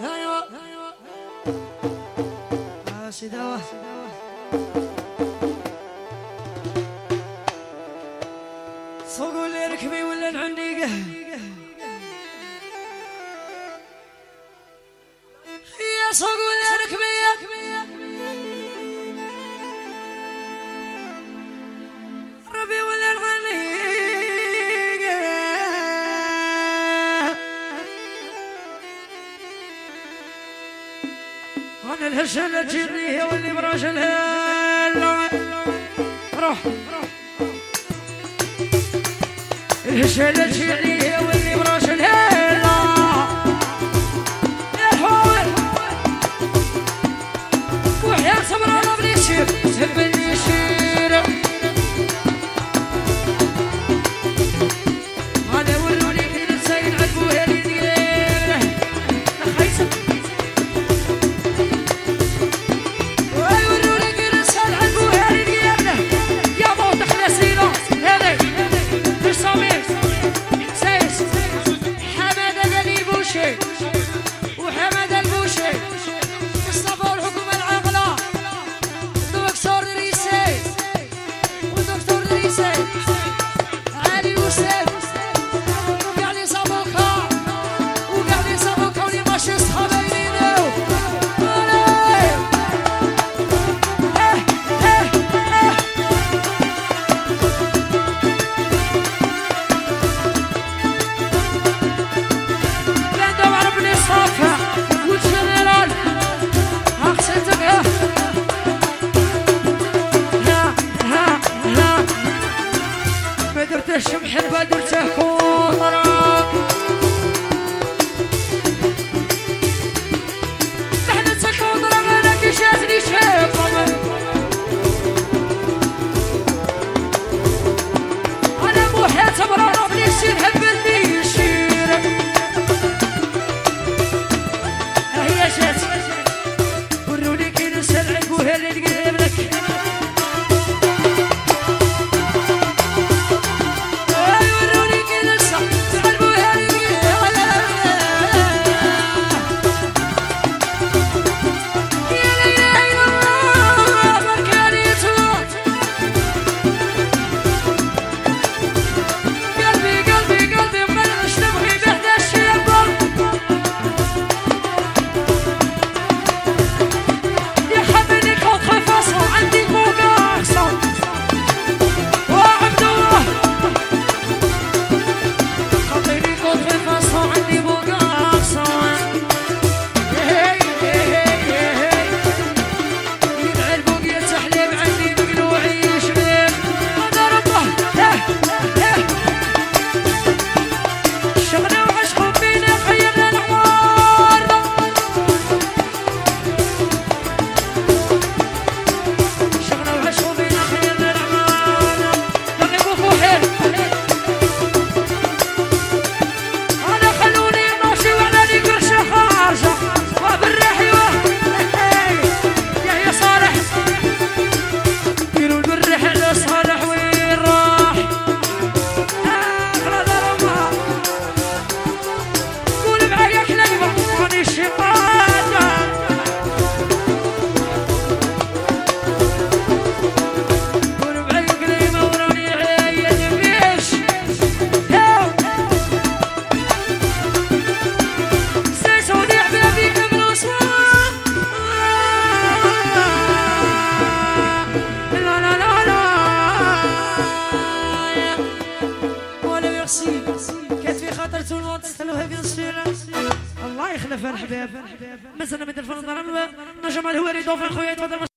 ايوه سيداوه سوقوا اللي ركبي ولا العنيقه يا سوقوا اللي ركبي ربي ولا العنيقه انا الهشله تجري واللي براجلها روح الهشله تجري واللي براجلها يا حول وحياة صبر الله بلي يشير تهب اللي يشير هذا وروني كي نسايد عالبوها اللي ديره خايسه وحمد البوشي مصطفى والحكومة العاقلة ودكتور دريسي ودكتور دريسي علي يوسف وقاعد يصابوكا وقاعد يصابوكا واللي ماشي صحابي يريدو الشمح البدر تكون نحن تكون رغنا كي شاتني شيخهم انا موحيت مرارة بلي يشير هب اللي يشير هي جات وروني كي نسلعك وهي اللي تقرب لك الله يخلف الحباب مثلا مثل الفرنسا نجم الهواري دوفن خويا تفضل